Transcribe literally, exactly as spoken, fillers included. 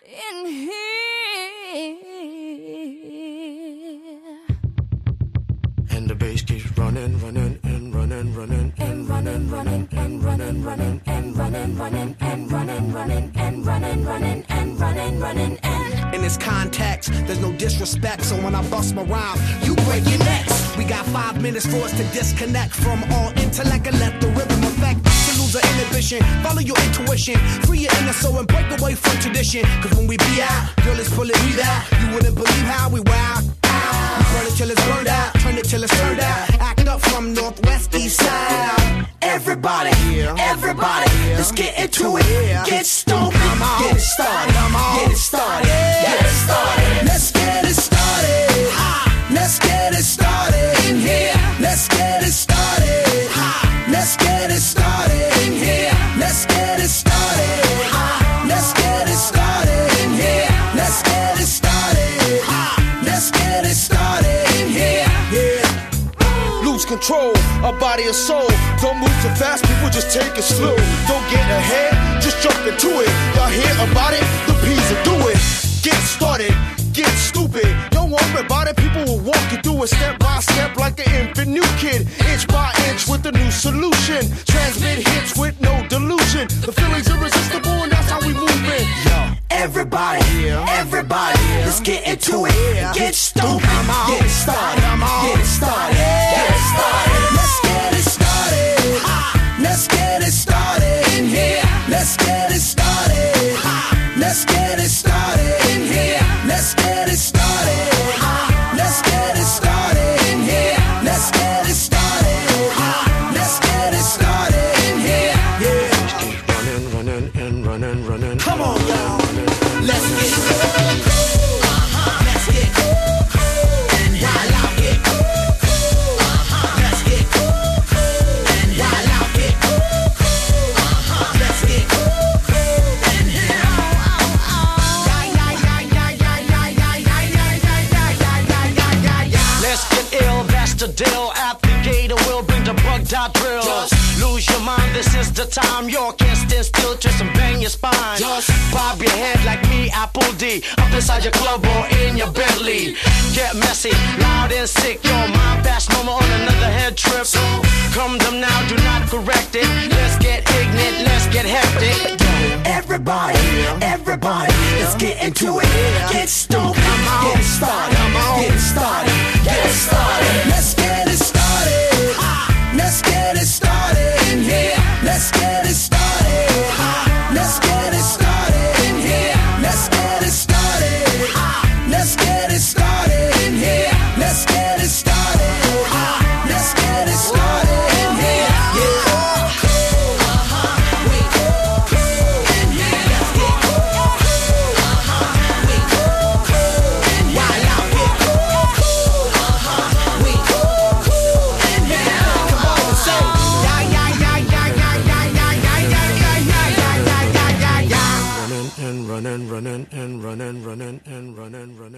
in here. And the bass keeps running, running, and running, running, and running, running, and running, running, and running, running, and running, running, and running, running, and running, running, and in this context, there's no disrespect, so when I bust my rhyme, you break your necks. We got five minutes for us to disconnect from all intellect and let the rhythm affect. To lose the inhibition, follow your intuition, free your inner soul and break away from tradition. Cause when we be out, girl, it's pulling me out. You wouldn't believe how we wow. We burn it till it's burned out, turn it till it's turned out. Act up from northwest, east side. Everybody, everybody, let's get into it. Get stoked, get it started, get it started, get it started. Let's get it started. Let's get it started in here. Let's get it started. Let's get it started in here. Let's get it started. Let's get it started in here. Let's get it started. Let's get it started in here. Yeah. Lose control of body and soul. Don't move too fast, people just take it slow. Don't get ahead, just jump into it. Y'all hear about it? The P's will do it. Get started, get stupid. Don't worry about it, people will walk you through it step by step like an infant new kid. Inch by inch with a new solution. Transmit hits with no delusion. The feeling's irresistible and that's how we move in. Yo. Everybody, everybody, let's get into it. Get stupid, get it started, get it started, get it started. Let's get it started. Let's get it started in here. Let's get it started. Let's get it started in here. Let's get it started. Let's get it started in here. Let's get it started. Let's get it started in here. Yeah. Running, running, and running, running. Come on, y'all. Let's get it. Let's get it. And while I get it. Let's get it. And while I get it. Let's get it. And let's get ill, that's the deal. At the gate, we'll bring the bugged out drills. Just lose your mind, this is the time. You can't stand still, twist and bang your spine. Just bob your head like me, Apple D. Up inside your club or in your Bentley. Get messy, loud and sick. Your mind fast, no more on another head trip. So come them now, do not correct it. Let's get ignorant, let's get hectic. everybody, everybody, let's get into it. Get stoked, get it started, get it started, get it started. Let's get it started. Let's get it started in here. Let's get it started. Let's get it started in here. Let's get it started. Let's get it started in here. Let's get it started. Let's get it started in here. Yeah. Running and running and running and running and running.